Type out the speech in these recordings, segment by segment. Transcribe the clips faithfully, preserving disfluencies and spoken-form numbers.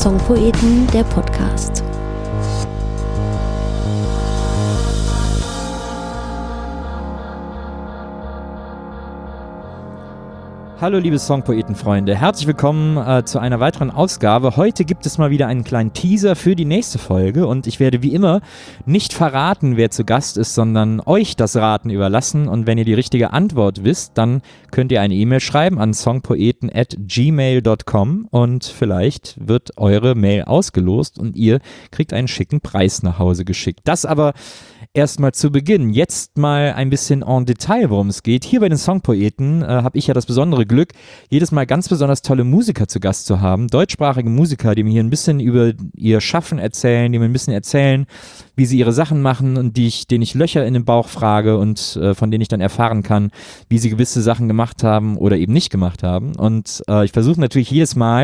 Songpoeten, der Podcast. Hallo liebe Songpoeten-Freunde, herzlich willkommen äh, zu einer weiteren Ausgabe. Heute gibt es mal wieder einen kleinen Teaser für die nächste Folge und ich werde wie immer nicht verraten, wer zu Gast ist, sondern euch das Raten überlassen, und wenn ihr die richtige Antwort wisst, dann könnt ihr eine E-Mail schreiben an songpoeten at gmail dot com und vielleicht wird eure Mail ausgelost und ihr kriegt einen schicken Preis nach Hause geschickt. Das aber erstmal zu Beginn. Jetzt mal ein bisschen en Detail, worum es geht. Hier bei den Songpoeten äh, habe ich ja das besondere Glück, jedes Mal ganz besonders tolle Musiker zu Gast zu haben. Deutschsprachige Musiker, die mir hier ein bisschen über ihr Schaffen erzählen, die mir ein bisschen erzählen, wie sie ihre Sachen machen und die ich, denen ich Löcher in den Bauch frage und äh, von denen ich dann erfahren kann, wie sie gewisse Sachen gemacht haben oder eben nicht gemacht haben. Und äh, ich versuche natürlich jedes Mal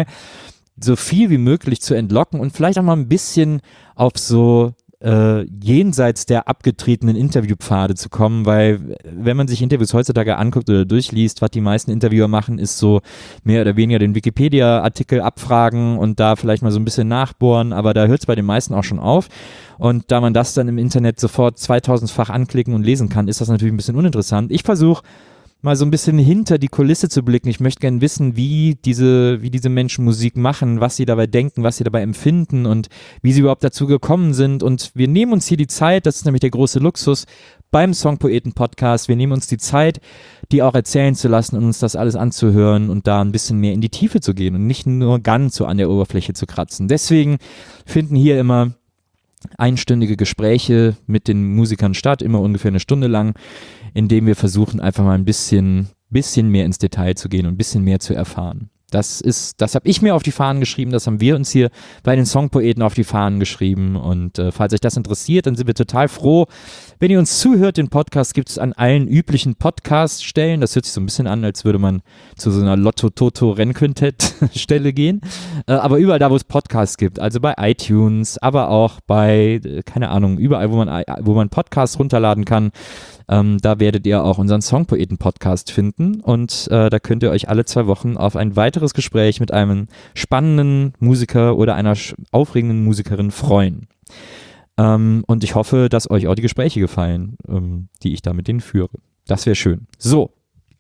so viel wie möglich zu entlocken und vielleicht auch mal ein bisschen auf so Äh, jenseits der abgetretenen Interviewpfade zu kommen, weil wenn man sich Interviews heutzutage anguckt oder durchliest, was die meisten Interviewer machen, ist so mehr oder weniger den Wikipedia-Artikel abfragen und da vielleicht mal so ein bisschen nachbohren, aber da hört es bei den meisten auch schon auf, und da man das dann im Internet sofort zweitausendfach anklicken und lesen kann, ist das natürlich ein bisschen uninteressant. Ich versuche mal so ein bisschen hinter die Kulisse zu blicken. Ich möchte gerne wissen, wie diese, wie diese Menschen Musik machen, was sie dabei denken, was sie dabei empfinden und wie sie überhaupt dazu gekommen sind. Und wir nehmen uns hier die Zeit, das ist nämlich der große Luxus beim Songpoeten-Podcast, wir nehmen uns die Zeit, die auch erzählen zu lassen und uns das alles anzuhören und da ein bisschen mehr in die Tiefe zu gehen und nicht nur ganz so an der Oberfläche zu kratzen. Deswegen finden hier immer einstündige Gespräche mit den Musikern statt, immer ungefähr eine Stunde lang, indem wir versuchen, einfach mal ein bisschen, bisschen mehr ins Detail zu gehen und ein bisschen mehr zu erfahren. Das ist, das habe ich mir auf die Fahnen geschrieben, das haben wir uns hier bei den Songpoeten auf die Fahnen geschrieben, und äh, falls euch das interessiert, dann sind wir total froh, wenn ihr uns zuhört. Den Podcast gibt es an allen üblichen Podcast-Stellen. Das hört sich so ein bisschen an, als würde man zu so einer Lotto-Toto-Rennquintett-Stelle gehen, äh, aber überall da, wo es Podcasts gibt, also bei iTunes, aber auch bei, äh, keine Ahnung, überall, wo man, wo man Podcasts runterladen kann. Ähm, da werdet ihr auch unseren Songpoeten-Podcast finden, und äh, da könnt ihr euch alle zwei Wochen auf ein weiteres Gespräch mit einem spannenden Musiker oder einer aufregenden Musikerin freuen. Ähm, und ich hoffe, dass euch auch die Gespräche gefallen, ähm, die ich da mit denen führe. Das wäre schön. So,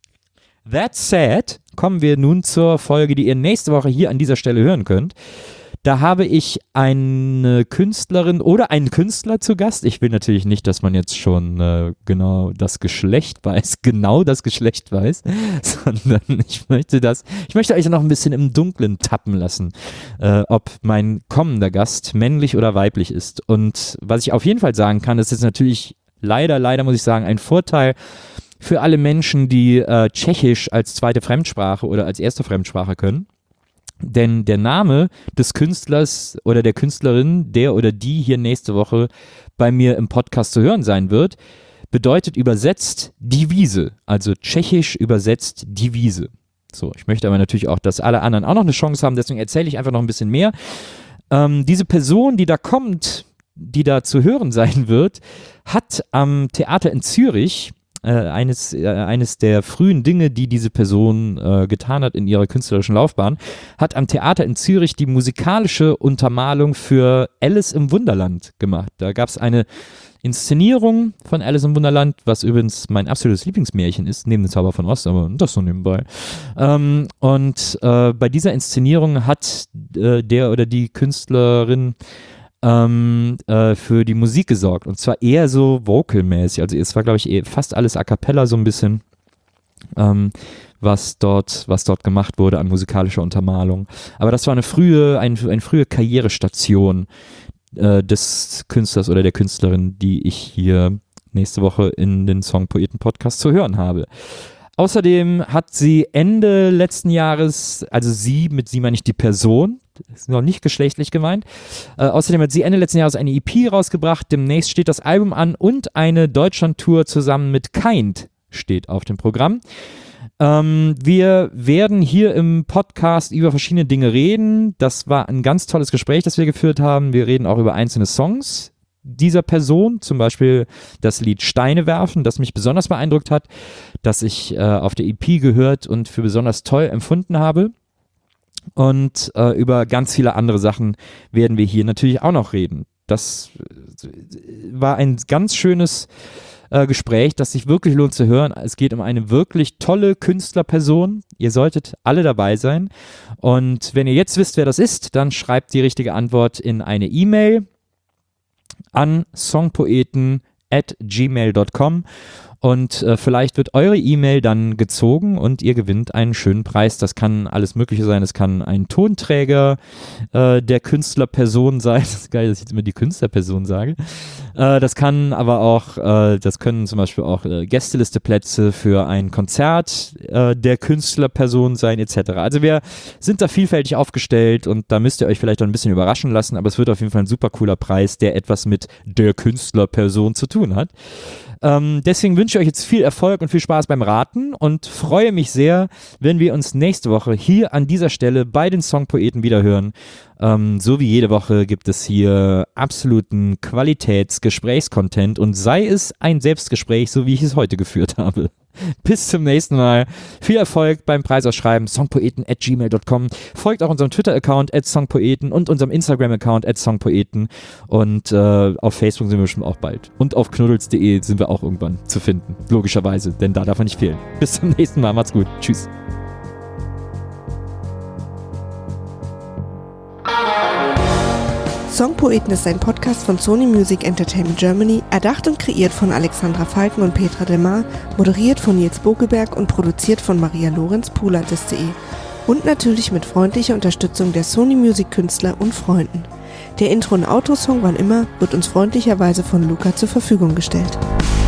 that said, kommen wir nun zur Folge, die ihr nächste Woche hier an dieser Stelle hören könnt. Da habe ich eine Künstlerin oder einen Künstler zu Gast. Ich will natürlich nicht, dass man jetzt schon äh, genau das Geschlecht weiß, genau das Geschlecht weiß, sondern ich möchte das, ich möchte euch noch ein bisschen im Dunkeln tappen lassen, äh, ob mein kommender Gast männlich oder weiblich ist. Und was ich auf jeden Fall sagen kann, das ist natürlich leider, leider muss ich sagen, ein Vorteil für alle Menschen, die äh, Tschechisch als zweite Fremdsprache oder als erste Fremdsprache können. Denn der Name des Künstlers oder der Künstlerin, der oder die hier nächste Woche bei mir im Podcast zu hören sein wird, bedeutet übersetzt die Wiese, also tschechisch übersetzt die Wiese. So, ich möchte aber natürlich auch, dass alle anderen auch noch eine Chance haben, deswegen erzähle ich einfach noch ein bisschen mehr. Ähm, diese Person, die da kommt, die da zu hören sein wird, hat am Theater in Zürich Äh, eines, äh, eines der frühen Dinge, die diese Person äh, getan hat in ihrer künstlerischen Laufbahn, hat am Theater in Zürich die musikalische Untermalung für Alice im Wunderland gemacht. Da gab es eine Inszenierung von Alice im Wunderland, was übrigens mein absolutes Lieblingsmärchen ist, neben dem Zauber von Ost, aber das so nebenbei. Ähm, und äh, bei dieser Inszenierung hat äh, der oder die Künstlerin Ähm, äh, für die Musik gesorgt, und zwar eher so vocalmäßig, also es war, glaube ich, eh fast alles a cappella so ein bisschen, ähm, was dort, was dort gemacht wurde an musikalischer Untermalung. Aber das war eine frühe, ein, eine frühe Karrierestation äh, des Künstlers oder der Künstlerin, die ich hier nächste Woche in den Songpoeten-Podcast zu hören habe. Außerdem hat sie Ende letzten Jahres, also sie, mit sie meine ich die Person, das ist noch nicht geschlechtlich gemeint, äh, außerdem hat sie Ende letzten Jahres eine E P rausgebracht, demnächst steht das Album an und eine Deutschland-Tour zusammen mit Kind steht auf dem Programm. Ähm, wir werden hier im Podcast über verschiedene Dinge reden. Das war ein ganz tolles Gespräch, das wir geführt haben. Wir reden auch über einzelne Songs dieser Person, zum Beispiel das Lied Steine werfen, das mich besonders beeindruckt hat, das ich äh, auf der E P gehört und für besonders toll empfunden habe. Und äh, über ganz viele andere Sachen werden wir hier natürlich auch noch reden. Das war ein ganz schönes äh, Gespräch, das sich wirklich lohnt zu hören. Es geht um eine wirklich tolle Künstlerperson. Ihr solltet alle dabei sein. Und wenn ihr jetzt wisst, wer das ist, dann schreibt die richtige Antwort in eine E-Mail an songpoeten at gmail dot com. Und äh, vielleicht wird eure E-Mail dann gezogen und ihr gewinnt einen schönen Preis. Das kann alles Mögliche sein. Es kann ein Tonträger äh, der Künstlerperson sein. Das ist geil, dass ich jetzt immer die Künstlerperson sage. Äh, das kann aber auch, äh, das können zum Beispiel auch äh, Gästelisteplätze für ein Konzert äh, der Künstlerperson sein, et cetera. Also wir sind da vielfältig aufgestellt und da müsst ihr euch vielleicht auch ein bisschen überraschen lassen, aber es wird auf jeden Fall ein super cooler Preis, der etwas mit der Künstlerperson zu tun hat. Ähm, deswegen wünsche ich euch jetzt viel Erfolg und viel Spaß beim Raten und freue mich sehr, wenn wir uns nächste Woche hier an dieser Stelle bei den Songpoeten wieder hören. Ähm, so wie jede Woche gibt es hier absoluten Qualitätsgesprächscontent und sei es ein Selbstgespräch, so wie ich es heute geführt habe. Bis zum nächsten Mal. Viel Erfolg beim Preisausschreiben. songpoeten at gmail dot com. Folgt auch unserem Twitter-Account at songpoeten und unserem Instagram-Account at songpoeten. Und äh, auf Facebook sind wir schon auch bald. Und auf knuddels punkt de sind wir auch irgendwann zu finden. Logischerweise, denn da darf man nicht fehlen. Bis zum nächsten Mal. Macht's gut. Tschüss. Songpoeten ist ein Podcast von Sony Music Entertainment Germany, erdacht und kreiert von Alexandra Falken und Petra Demar, moderiert von Nils Bogelberg und produziert von Maria Lorenz Pulantes punkt de und natürlich mit freundlicher Unterstützung der Sony Music Künstler und Freunden. Der Intro- und Outro-Song Wann immer wird uns freundlicherweise von Luca zur Verfügung gestellt.